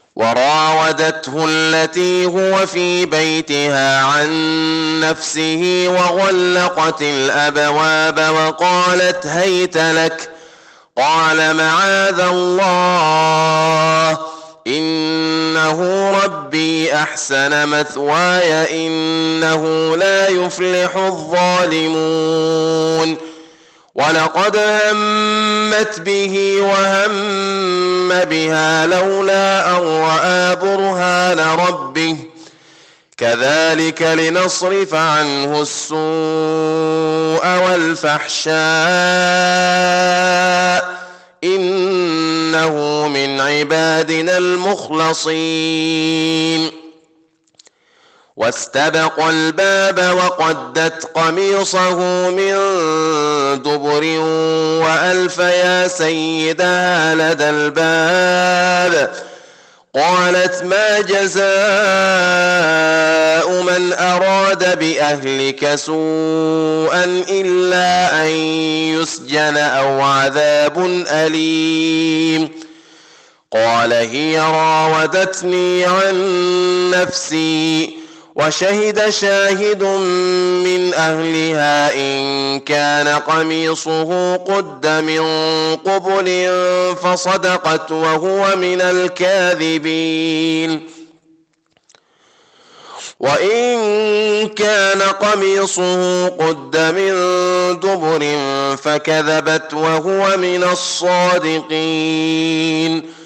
وراودته التي هو في بيتها عن نفسه وغلقت الأبواب وقالت هيت لك. قال معاذ الله إنه ربي أحسن مثواي إنه لا يفلح الظالمون. ولقد همت به وهم بها لولا أن رأى برهان ربه كذلك لنصرف عنه السوء والفحشاء إنه من عبادنا المخلصين. واستبق الباب وقدت قميصه من دبر وألف يا سيدها لدى الباب. قالت ما جزاء من أراد بأهلك سوءا إلا أن يسجن أو عذاب أليم. قال هي راودتني عن نفسي وشهد شاهد من أهلها إن كان قميصه قد من قبل فصدقت وهو من الكاذبين. وإن كان قميصه قد من دبر فكذبت وهو من الصادقين.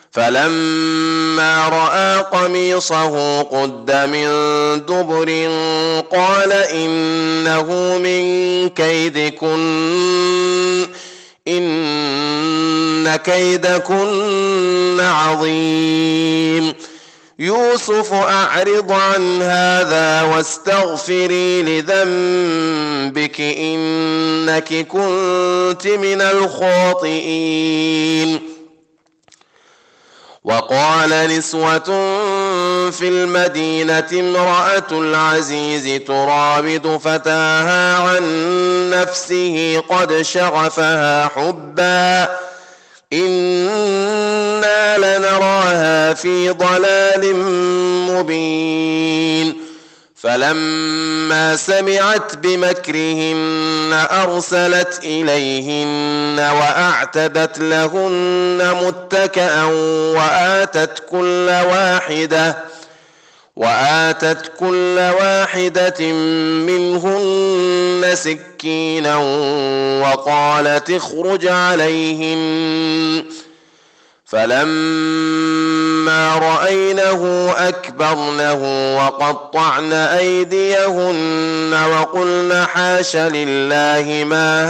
فلما رأى قميصه قد من دبر قال إنه من كيدكن إن كيدكن عظيم. يوسف أعرض عن هذا واستغفري لذنبك إنك كنت من الخاطئين. وقال نسوة في المدينة امرأة العزيز تراود فتاها عن نفسه قد شغفها حبا إنا لنراها في ضلال مبين. فلما سمعت بمكرهن أرسلت إليهن وأعتدت لهن متكئا وآتت كل واحدة منهن سكينا وقالت اخرج عليهن. فلما رأينه أكبرنه وقطعن أيديهن وقلن حاش لله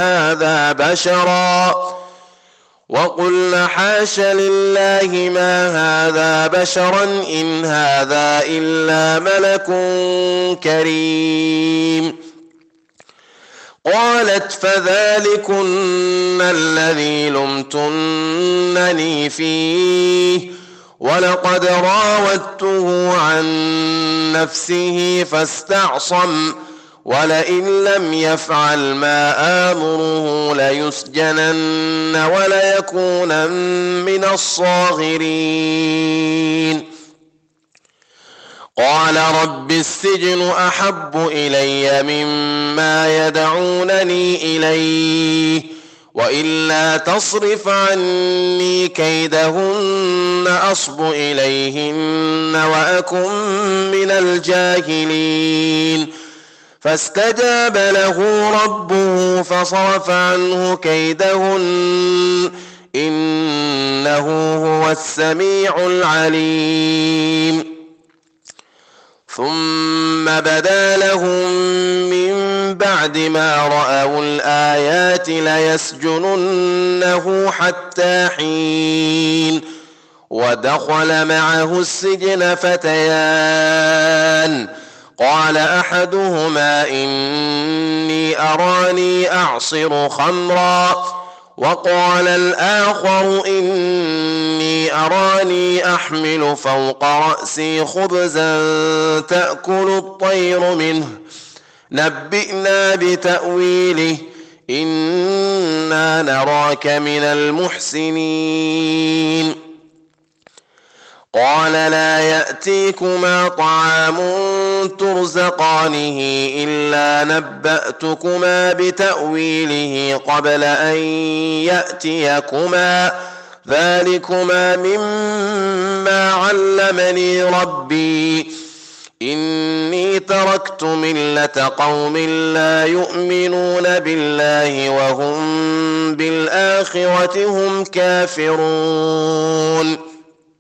ما هذا بشرا إن هذا إلا ملك كريم. قالت فذلكن الذي لمتنني فيه ولقد راودته عن نفسه فاستعصم ولئن لم يفعل ما آمره ليسجنن وليكونن من الصاغرين. قال رب السجن أحب إلي مما يدعونني إليه وإلا تصرف عني كيدهن أصب إليهن وأكن من الجاهلين. فاستجاب له ربه فصرف عنه كيدهن إنه هو السميع العليم. ثم بدا لهم من بعد ما رأوا الآيات ليسجننه حتى حين. ودخل معه السجن فتيان قال أحدهما إني أراني أعصر خمرا وقال الآخر إني أراني أحمل فوق رأسي خبزا تأكل الطير منه نبئنا بتأويله إنا نراك من المحسنين. قال لا يأتيكما طعام ترزقانه إلا نبأتكما بتأويله قبل أن يأتيكما ذلكما مما علمني ربي إني تركت ملة قوم لا يؤمنون بالله وهم بالآخرة هم كافرون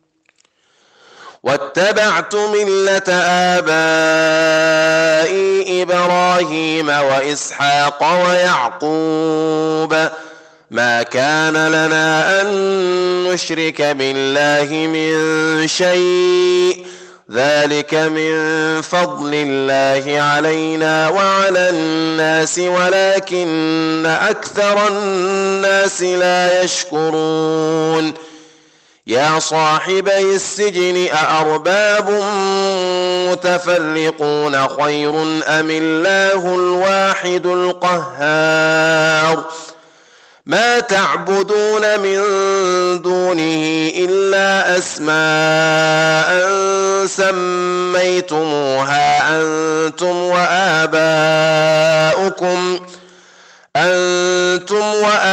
واتبعت ملة آبائي إبراهيم وإسحاق ويعقوب ما كان لنا أن نشرك بالله من شيء ذلك من فضل الله علينا وعلى الناس ولكن أكثر الناس لا يشكرون يا صاحبي السجن أأرباب متفرقون خير أم الله الواحد القهار ما تعبدون من دونه إلا أسماء سميتموها أنتم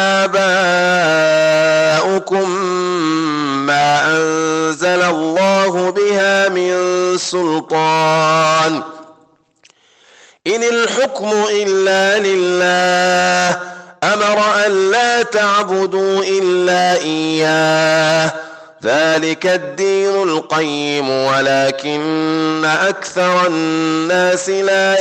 وآباؤكم ما أنزل الله بها من سلطان إن الحكم إلا لله أمر أن لا تعبدوا إلا إياه ذلك الدين القيم ولكن أكثر الناس لا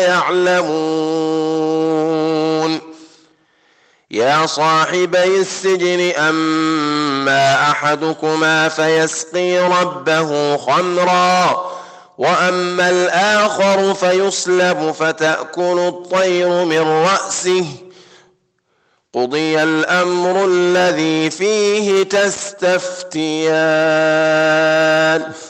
يعلمون يا صاحبي السجن أما أحدكما فيسقي ربه خمرا وأما الآخر فيصلب فتأكل الطير من رأسه قضي الأمر الذي فيه تستفتيان